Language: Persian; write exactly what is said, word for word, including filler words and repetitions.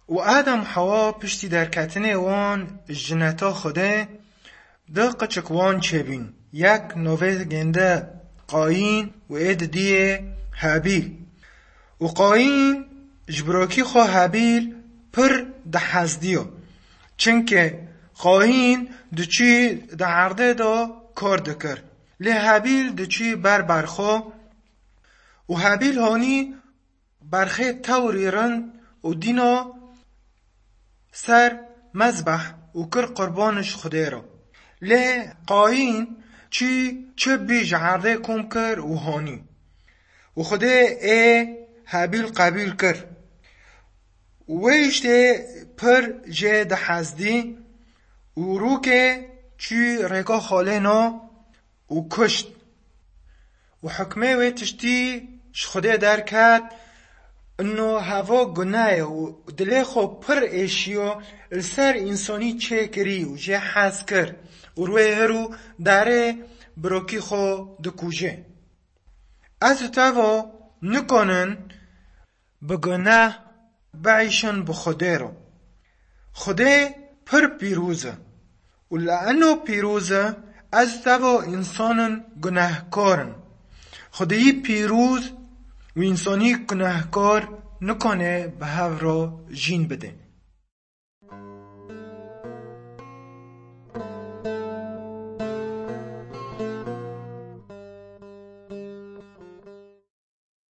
و آدم حوا پشتی در کتنه وان جنتا خوده ده قچک وان چه بین یک نوه گنده قاین و اید دیه هابیل و قاین جبراکی خو هابیل پر ده حزدیو چنکه قاین دو چی ده عرده دا کار دکر لی هابیل دو چی بر برخو و هابیل هانی برخه توری رند و دینا سر مذبح و کر قربانش خوده را لی قاین چی چه بیج عرده کم کر و هانی و خوده ای هابیل قبیل کر ویشته پر جه ده حزدی و رو که چی رگا خاله نا و کشت و حکمه وی تشتی شخوده در کد انو هوا گناه و دلی خو پر ایشیو السر انسانی چه کری و جه حز کر و روی هرو داره بروکی خو دکوژه از تاوا نکنن بگناه بعیشن بخوده رو خوده پر پیروزه و لانو پیروزه از تاوا انسانن گناهکارن خدایی پیروز و انسانی گناهکار نکنه به هف را جین بده.